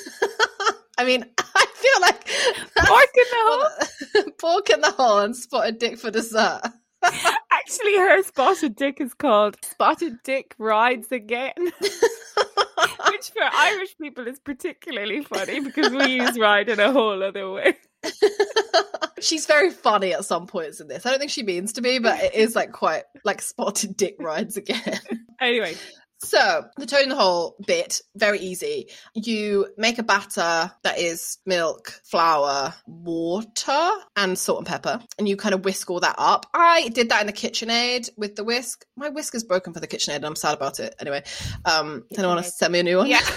I mean, I feel like pork in the hole. Pork in the hole and spotted dick for dessert. Actually, her spotted dick is called Spotted Dick Rides Again. Which for Irish people is particularly funny because we use ride in a whole other way. She's very funny at some points in this. I don't think she means to be, but it is like quite like Spotted Dick Rides Again. Anyway. So the toad in the hole bit, very easy. You make a batter that is milk, flour, water, and salt and pepper, and you kind of whisk all that up. I did that in the KitchenAid with the whisk. My whisk is broken for the KitchenAid, and I'm sad about it. Anyway, anyone want to send me a new one? Yeah.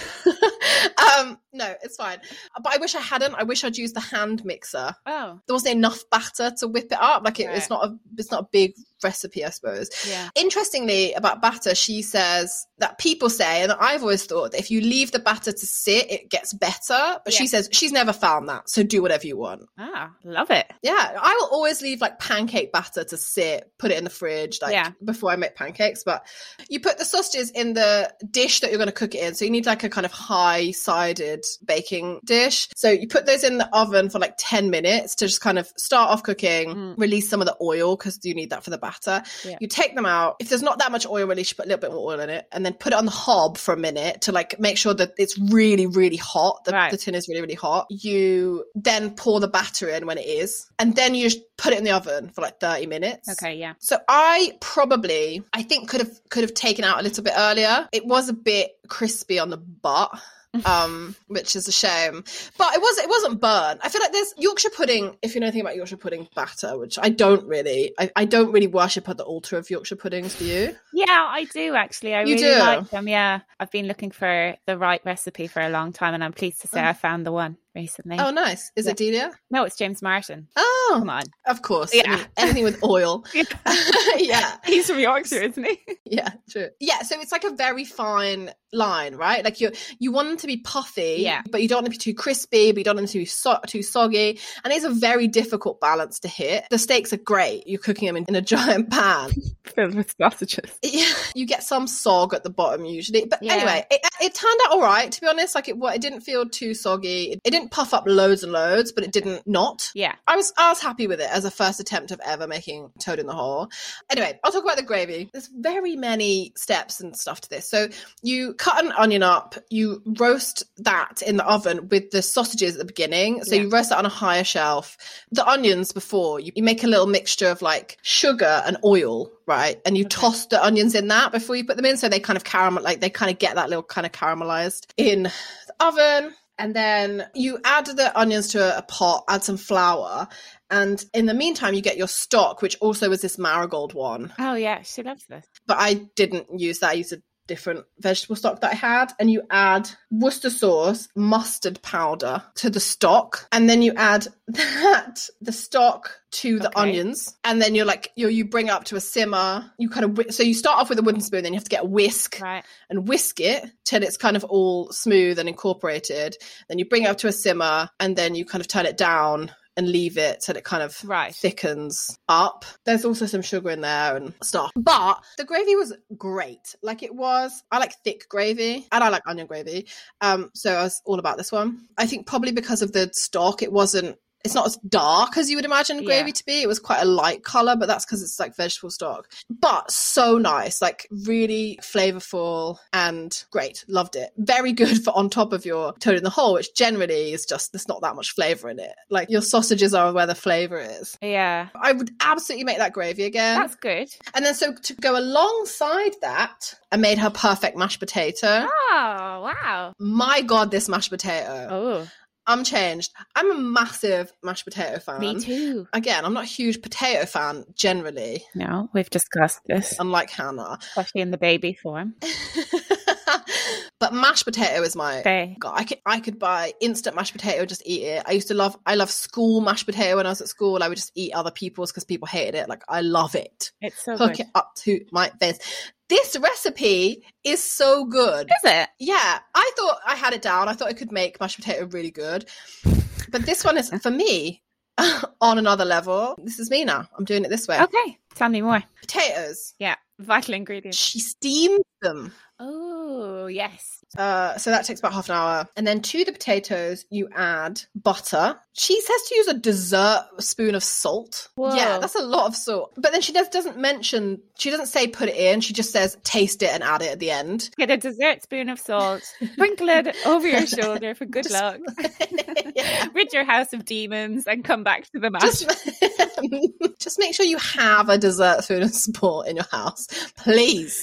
No, it's fine. But I wish I hadn't. I wish I'd used the hand mixer. Oh. There wasn't enough batter to whip it up. Like it's not a big recipe, I suppose. Yeah. Interestingly, about batter, she says that people say, and I've always thought that if you leave the batter to sit, it gets better. But she says she's never found that. So do whatever you want. Ah, love it. Yeah. I will always leave like pancake batter to sit, put it in the fridge, like before I make pancakes. But you put the sausages in the dish that you're going to cook it in. So you need like a kind of high-sided baking dish. So you put those in the oven for like 10 minutes to just kind of start off cooking, release some of the oil because you need that for the batter. Yeah. You take them out. If there's not that much oil release, you put a little bit more oil in it and then put it on the hob for a minute to like make sure that it's really, really hot. The tin is really, really hot. You then pour the batter in when it is, and then you just put it in the oven for like 30 minutes. Okay, yeah. So I think could have taken out a little bit earlier. It was a bit crispy on the butt. Which is a shame, but it wasn't burnt. I feel like there's Yorkshire pudding, if you know anything about Yorkshire pudding batter, which I don't really worship at the altar of Yorkshire puddings. Do you? Yeah, I do actually. I really like them. Yeah, I've been looking for the right recipe for a long time, and I'm pleased to say I found the one recently. Oh, nice. Is it Delia? No, it's James Martin. Oh, come on. Of course. Yeah. I mean, anything with oil. Yeah. He's from Yorkshire, isn't he? Yeah, true. Yeah, so it's like a very fine line, right? Like you want them to be puffy, but you don't want them to be too crispy, but you don't want them to be too soggy. And it's a very difficult balance to hit. The steaks are great. You're cooking them in a giant pan. Filled with sausages. Yeah, you get some sog at the bottom usually. But anyway, it turned out all right, to be honest. Like it didn't feel too soggy. It didn't puff up loads and loads, but it didn't not. Yeah. I was happy with it as a first attempt of ever making toad in the hole. Anyway, I'll talk about the gravy. There's very many steps and stuff to this. So you cut an onion up, you roast that in the oven with the sausages at the beginning. So you roast that on a higher shelf. The onions before, you make a little mixture of like sugar and oil, right? And you toss the onions in that before you put them in. So they kind of they kind of get that little kind of caramelized in the oven. And then you add the onions to a pot, add some flour. And in the meantime, you get your stock, which also was this marigold one. Oh, yeah. She loves this. But I didn't use that. I used a different vegetable stock that I had. And you add Worcester sauce, mustard powder to the stock. And then you add the stock to the onions. And then you bring it up to a simmer. You kind of, so you start off with a wooden spoon, then you have to get a whisk and whisk it till it's kind of all smooth and incorporated. Then you bring it up to a simmer and then you kind of turn it down and leave it till it kind of thickens up. There's also some sugar in there and stuff. But the gravy was great. Like I like thick gravy and I like onion gravy. So I was all about this one. I think probably because of the stock, it's not as dark as you would imagine gravy to be. It was quite a light color, but that's because it's like vegetable stock. But so nice, like really flavorful and great. Loved it. Very good for on top of your toad in the hole, which generally is just, there's not that much flavor in it. Like your sausages are where the flavor is. Yeah. I would absolutely make that gravy again. That's good. And then so to go alongside that, I made her perfect mashed potato. Oh, wow. My God, this mashed potato. Oh. I'm changed. I'm a massive mashed potato fan. Me too. Again, I'm not a huge potato fan generally. No, we've discussed this. Unlike Hannah. Especially in the baby form. But mashed potato is my Okay. God, I could buy instant mashed potato, just eat it. I love school mashed potato. When I was at school, I would just eat other people's because people hated it. Like, I love it. It's so Hook good. it up to my face. This recipe is so good. Is it? Yeah, I thought I had it down. I thought I could make mashed potato really good. But this one is, for me, on another level. This is me now. I'm doing it this way. Okay. Tell me more. Potatoes. Yeah. Vital ingredients. She steams them. Oh, yes. So that takes about half an hour. And then to the potatoes, you add butter. She says to use a dessert spoon of salt. Whoa. Yeah, that's a lot of salt. But then she doesn't say put it in. She just says taste it and add it at the end. Get a dessert spoon of salt, sprinkle it over your shoulder for good luck. Yeah. Rid your house of demons and come back to the mash. Just make sure you have a dessert spoon of salt in your house. Please.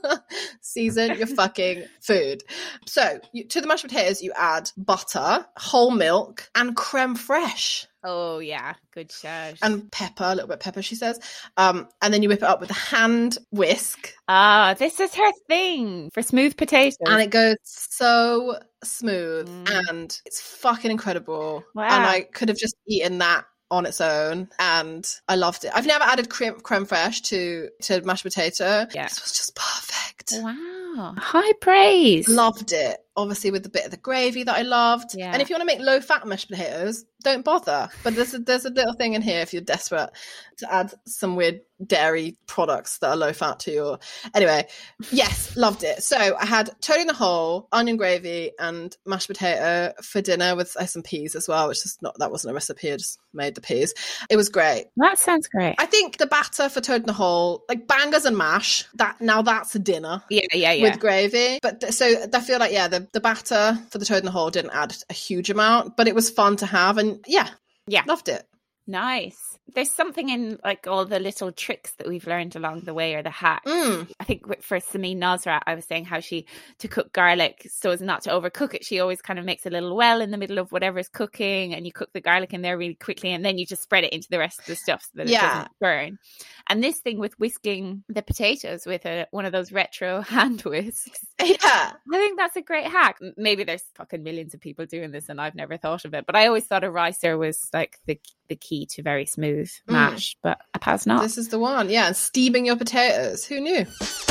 Season your fucking food. So to the mashed potatoes, you add butter, whole milk, and creme fraiche. Oh, yeah. Good shout. And pepper, a little bit of pepper, she says. And then you whip it up with a hand whisk. Ah, this is her thing for smooth potatoes. And it goes so smooth. And it's fucking incredible. Wow. And I could have just eaten that on its own. And I loved it. I've never added creme fraiche to mashed potato. Yeah. This was just perfect. Wow. High praise. Loved it. Obviously with the bit of the gravy that I loved. Yeah. And if you want to make low fat mashed potatoes, don't bother. But there's a little thing in here if you're desperate to add some weird dairy products that are low fat to your... Anyway, yes, loved it. So I had toad in the hole, onion gravy and mashed potato for dinner with some peas as well, which is that wasn't a recipe. I just made the peas. It was great. That sounds great. I think the batter for toad in the hole, like bangers and mash, that's a dinner. Yeah. With gravy. But so I feel like, the batter for the toad in the hole didn't add a huge amount, but it was fun to have. And yeah, loved it. Nice. There's something in like all the little tricks that we've learned along the way, or the hacks. I think for Samin Nosrat, I was saying how to cook garlic so as not to overcook it, she always kind of makes a little well in the middle of whatever's cooking, and you cook the garlic in there really quickly, and then you just spread it into the rest of the stuff so that it doesn't burn. And this thing with whisking the potatoes with one of those retro hand whisks, I think that's a great hack. Maybe there's fucking millions of people doing this and I've never thought of it, but I always thought a ricer was like the key to very smooth mash, but apparently not. This is the one. Yeah, and steaming your potatoes. Who knew?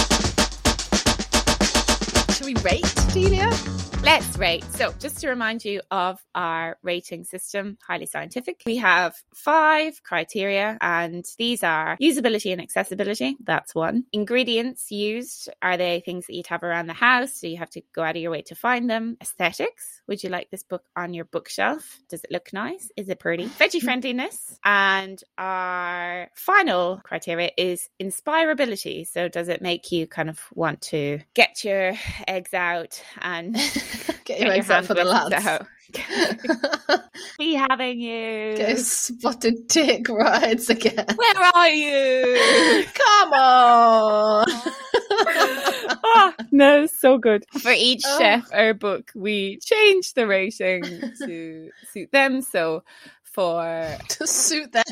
Should we rate, Delia? Let's rate. So just to remind you of our rating system, highly scientific. We have 5 criteria, and these are usability and accessibility. That's 1. Ingredients used. Are they things that you'd have around the house, so you have to go out of your way to find them? Aesthetics. Would you like this book on your bookshelf? Does it look nice? Is it pretty? Veggie friendliness. And our final criteria is inspirability. So does it make you kind of want to get your eggs out and get your eggs out for the lads? Be having you. Go spotted dick rides again. Where are you? Come on. Oh, no, so good. For each chef or book, we change the rating to suit them. So to suit them.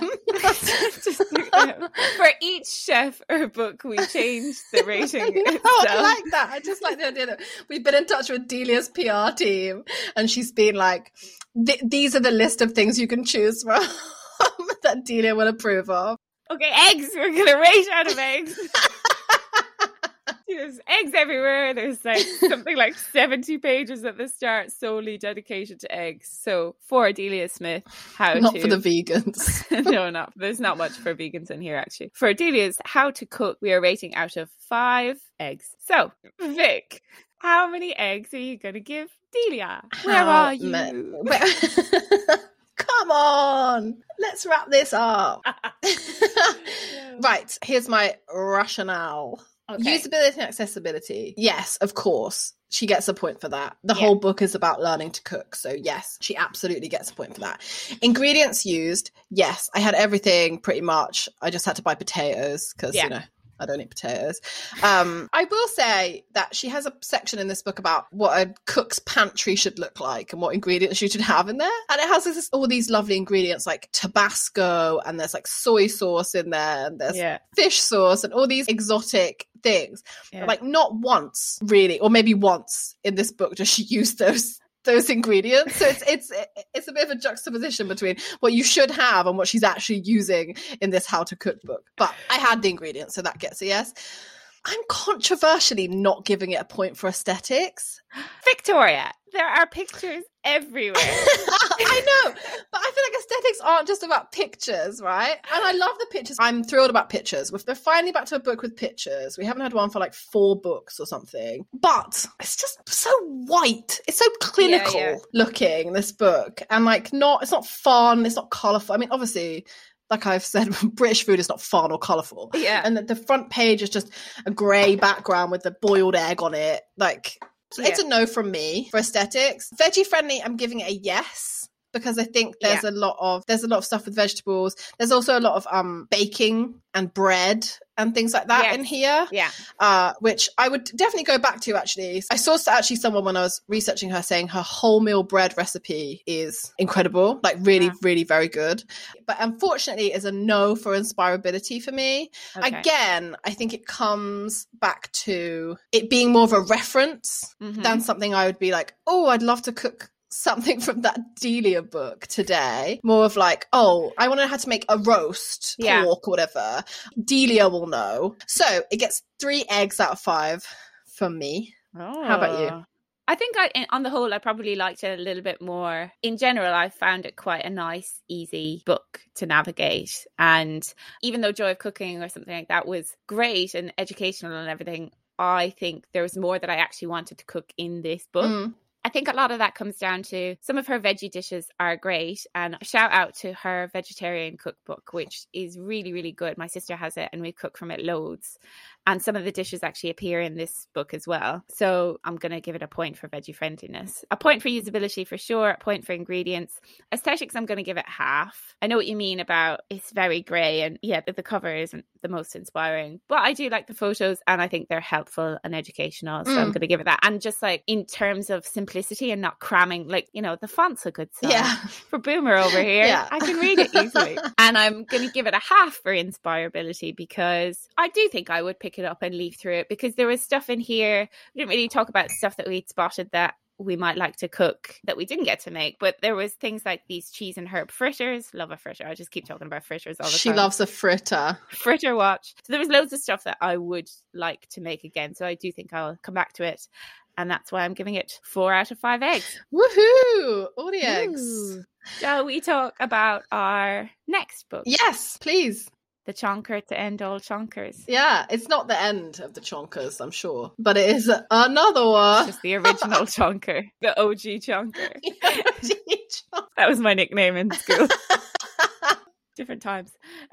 For each chef or book, we change the rating. I like that. I just like the idea that we've been in touch with Delia's PR team, and she's been like, these are the list of things you can choose from that Delia will approve of. Okay, eggs. We're going to rate out of eggs. There's eggs everywhere. There's like something like 70 pages at the start solely dedicated to eggs. So for Delia Smith, not for the vegans. No, there's not much for vegans in here actually. For Delia's how to cook, we are rating out of 5 eggs. So Vic, how many eggs are you going to give Delia? Where are you? Come on, let's wrap this up. Right, here's my rationale. Okay. Usability and accessibility. Yes, of course. She gets a point for that. The whole book is about learning to cook. So yes, she absolutely gets a point for that. Ingredients used. Yes, I had everything pretty much. I just had to buy potatoes because, I don't eat potatoes. I will say that she has a section in this book about what a cook's pantry should look like and what ingredients you should have in there. And it has all these lovely ingredients like Tabasco, and there's like soy sauce in there, and there's fish sauce and all these exotic things. Like not once really, or maybe once in this book does she use those ingredients. So it's a bit of a juxtaposition between what you should have and what she's actually using in this how to cook book. But I had the ingredients, so that gets a yes. I'm controversially not giving it a point for aesthetics. Victoria, there are pictures everywhere. I know, but I feel like aesthetics aren't just about pictures, right? And I love the pictures. I'm thrilled about pictures. We're finally back to a book with pictures. We haven't had one for like 4 books or something. But it's just so white. It's so clinical looking, this book. And like it's not fun. It's not colourful. I mean, obviously, like I've said, British food is not fun or colourful. Yeah. And the front page is just a grey background with the boiled egg on it. Like, it's a no from me for aesthetics. Veggie friendly, I'm giving it a yes, because I think there's a lot of stuff with vegetables. There's also a lot of baking and bread and things like that in here. Yeah. Which I would definitely go back to, actually. I saw actually someone when I was researching her saying her wholemeal bread recipe is incredible, like really, really very good. But unfortunately is a no for inspirability for me. Okay. Again, I think it comes back to it being more of a reference than something I would be like, oh, I'd love to cook something from that Delia book today. More of like, oh, I want to know how to make a roast pork or whatever. Delia will know. So it gets 3 eggs out of 5 from me. Oh. How about you? I think on the whole, I probably liked it a little bit more. In general, I found it quite a nice, easy book to navigate. And even though Joy of Cooking or something like that was great and educational and everything, I think there was more that I actually wanted to cook in this book. I think a lot of that comes down to some of her veggie dishes are great, and shout out to her vegetarian cookbook, which is really, really good. My sister has it and we cook from it loads. And some of the dishes actually appear in this book as well. So I'm going to give it a point for veggie friendliness. A point for usability for sure. A point for ingredients. Aesthetics, I'm going to give it half. I know what you mean about it's very grey, and the cover isn't the most inspiring. But I do like the photos, and I think they're helpful and educational. So I'm going to give it that. And just like in terms of simplicity and not cramming, like, the font's a good sign. Yeah. For Boomer over here, I can read it easily. And I'm going to give it a half for inspirability, because I do think I would pick it up and leaf through it, because there was stuff in here. We didn't really talk about stuff that we'd spotted that we might like to cook that we didn't get to make, but there was things like these cheese and herb fritters. Love a fritter. I just keep talking about fritters all the time. She loves a fritter. Fritter watch. So there was loads of stuff that I would like to make again, so I do think I'll come back to it, and that's why I'm giving it 4 out of 5 eggs. Woohoo! All the eggs. Shall we talk about our next book? Yes, please. The Chonker to End All Chonkers. Yeah, it's not the end of the Chonkers, I'm sure, but it is another one. Just the original Chonker, the OG Chonker. That was my nickname in school. Different times.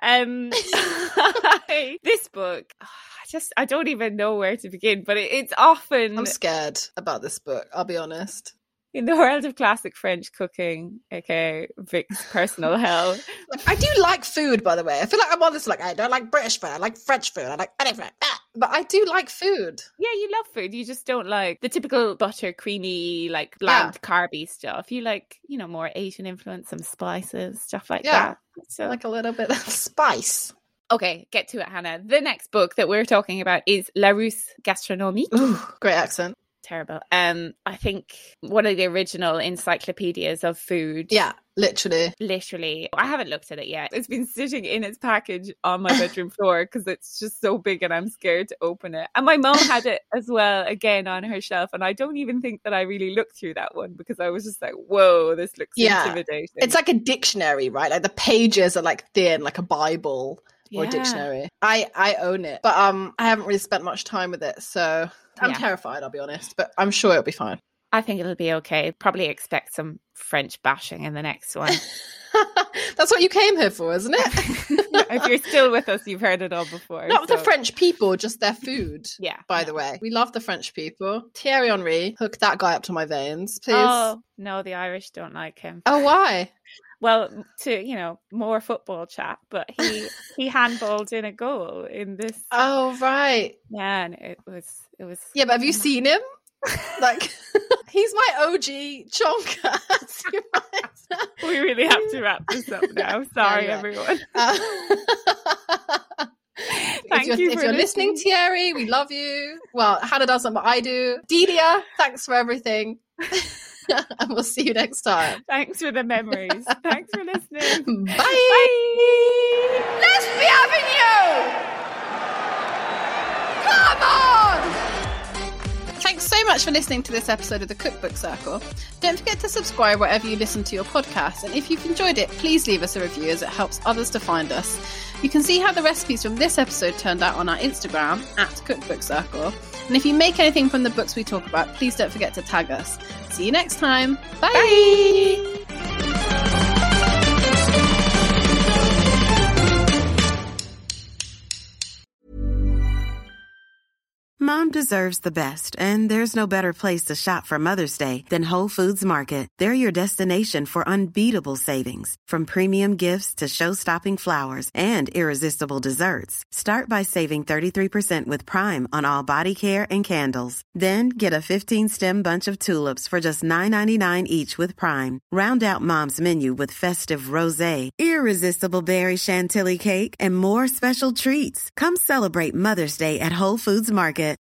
This book, I don't even know where to begin, but it's often... I'm scared about this book, I'll be honest. In the world of classic French cooking, aka Vic's personal hell. I do like food, by the way. I feel like I'm on this, like, I don't like British food, I like French food, I like anything. But I do like food. Yeah, you love food. You just don't like the typical butter, creamy, like bland, carby stuff. You like, more Asian influence, some spices, stuff like that. So, like a little bit of spice. Okay, get to it, Hannah. The next book that we're talking about is Larousse Gastronomique. Ooh, great accent. Terrible. I think one of the original encyclopedias of food. Yeah, literally. I haven't looked at it yet. It's been sitting in its package on my bedroom floor because it's just so big and I'm scared to open it. And my mom had it as well, again, on her shelf. And I don't even think that I really looked through that one, because I was just like, whoa, this looks intimidating. It's like a dictionary, right? Like the pages are like thin, like a Bible. Or dictionary. I own it, but I haven't really spent much time with it, so I'm terrified, I'll be honest, but I'm sure it'll be fine. I think it'll be okay. Probably expect some French bashing in the next one. That's what you came here for, isn't it? If you're still with us, you've heard it all before. Not the French people, just their food. Yeah. By the way, we love the French people. Thierry Henry, hook that guy up to my veins, please. Oh no, the Irish don't like him. Oh, why? well, to, you know, more football chat, but he handballed in a goal in this. Oh, right. Yeah, and it was. Yeah, but have you seen him? Like, he's my OG chonker. We really have to wrap this up now. Sorry, everyone. If you're listening, Thierry, we love you. Well, Hannah doesn't, but I do. Delia, thanks for everything. And we'll see you next time. Thanks for the memories. Thanks for listening. Bye. Bye. Lesbie Avenue! Come on! Thanks so much for listening to this episode of the Cookbook Circle. Don't forget to subscribe wherever you listen to your podcast. And if you've enjoyed it, please leave us a review as it helps others to find us. You can see how the recipes from this episode turned out on our Instagram @Cookbook Circle. And if you make anything from the books we talk about, please don't forget to tag us. See you next time. Bye. Bye. Mom deserves the best, and there's no better place to shop for Mother's Day than Whole Foods Market. They're your destination for unbeatable savings, from premium gifts to show-stopping flowers and irresistible desserts. Start by saving 33% with Prime on all body care and candles. Then get a 15-stem bunch of tulips for just $9.99 each with Prime. Round out Mom's menu with festive rosé, irresistible berry chantilly cake, and more special treats. Come celebrate Mother's Day at Whole Foods Market.